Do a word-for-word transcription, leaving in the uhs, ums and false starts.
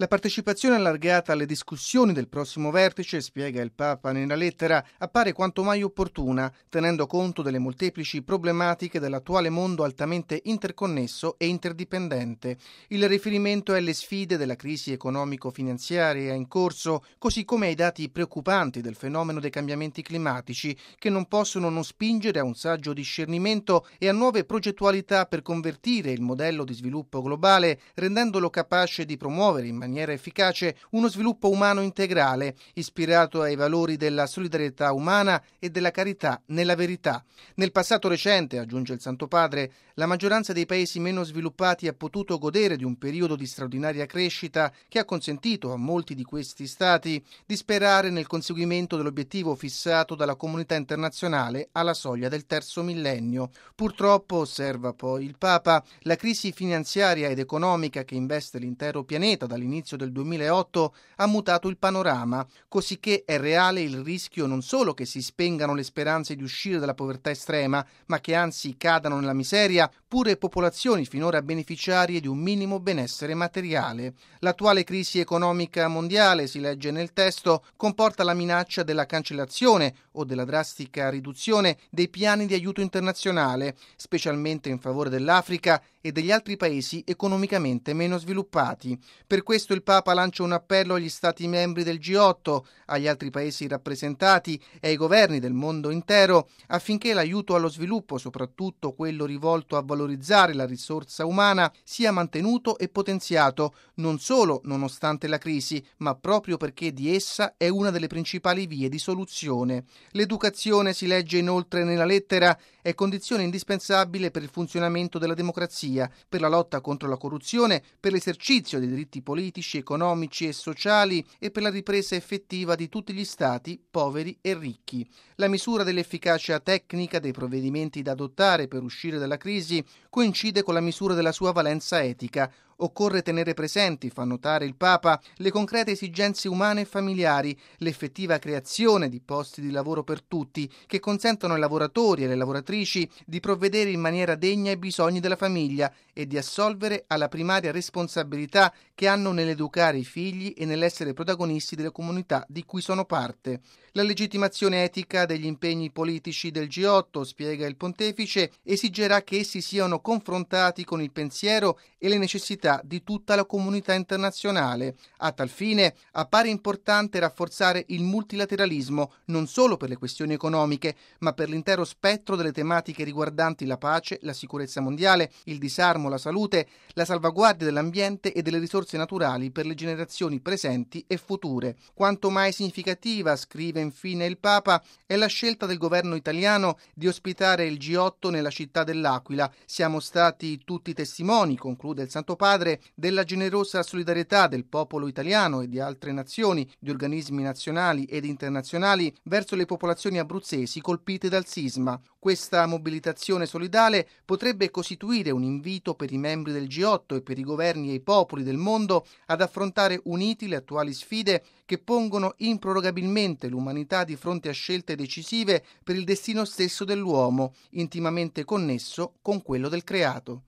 La partecipazione allargata alle discussioni del prossimo vertice, spiega il Papa nella lettera, appare quanto mai opportuna, tenendo conto delle molteplici problematiche dell'attuale mondo altamente interconnesso e interdipendente. Il riferimento è alle sfide della crisi economico-finanziaria in corso, così come ai dati preoccupanti del fenomeno dei cambiamenti climatici, che non possono non spingere a un saggio discernimento e a nuove progettualità per convertire il modello di sviluppo globale, rendendolo capace di promuovere in maniera efficace uno sviluppo umano integrale, ispirato ai valori della solidarietà umana e della carità nella verità. Nel passato recente, aggiunge il Santo Padre, la maggioranza dei paesi meno sviluppati ha potuto godere di un periodo di straordinaria crescita che ha consentito a molti di questi stati di sperare nel conseguimento dell'obiettivo fissato dalla comunità internazionale alla soglia del terzo millennio. Purtroppo, osserva poi il Papa, la crisi finanziaria ed economica che investe l'intero pianeta dall'inizio del duemilaotto ha mutato il panorama, cosicché è reale il rischio non solo che si spengano le speranze di uscire dalla povertà estrema, ma che anzi cadano nella miseria pure popolazioni finora beneficiarie di un minimo benessere materiale. L'attuale crisi economica mondiale, si legge nel testo, comporta la minaccia della cancellazione o della drastica riduzione dei piani di aiuto internazionale, specialmente in favore dell'Africa e degli altri paesi economicamente meno sviluppati. Per questo il Papa lancia un appello agli Stati membri del G otto, agli altri paesi rappresentati e ai governi del mondo intero affinché l'aiuto allo sviluppo, soprattutto quello rivolto a valorizzare la risorsa umana, sia mantenuto e potenziato, non solo nonostante la crisi, ma proprio perché di essa è una delle principali vie di soluzione. L'educazione, si legge inoltre nella lettera, è condizione indispensabile per il funzionamento della democrazia, per la lotta contro la corruzione, per l'esercizio dei diritti politici, economici e sociali e per la ripresa effettiva di tutti gli stati, poveri e ricchi. La misura dell'efficacia tecnica dei provvedimenti da adottare per uscire dalla crisi coincide con la misura della sua valenza etica. Occorre tenere presenti, fa notare il Papa, le concrete esigenze umane e familiari, l'effettiva creazione di posti di lavoro per tutti, che consentano ai lavoratori e alle lavoratrici di provvedere in maniera degna ai bisogni della famiglia e di assolvere alla primaria responsabilità che hanno nell'educare i figli e nell'essere protagonisti delle comunità di cui sono parte. La legittimazione etica degli impegni politici del G otto, spiega il Pontefice, esigerà che essi siano confrontati con il pensiero e le necessità di tutta la comunità internazionale. A tal fine appare importante rafforzare il multilateralismo non solo per le questioni economiche, ma per l'intero spettro delle tematiche riguardanti la pace, la sicurezza mondiale, il disarmo, la salute, la salvaguardia dell'ambiente e delle risorse naturali per le generazioni presenti e future. Quanto mai significativa, scrive infine il Papa, è la scelta del governo italiano di ospitare il G otto nella città dell'Aquila. Siamo stati tutti testimoni, conclude il Santo Padre, della generosa solidarietà del popolo italiano e di altre nazioni, di organismi nazionali ed internazionali verso le popolazioni abruzzesi colpite dal sisma. Questa mobilitazione solidale potrebbe costituire un invito per i membri del G otto e per i governi e i popoli del mondo ad affrontare uniti le attuali sfide che pongono improrogabilmente l'umanità di fronte a scelte decisive per il destino stesso dell'uomo, intimamente connesso con quello del creato.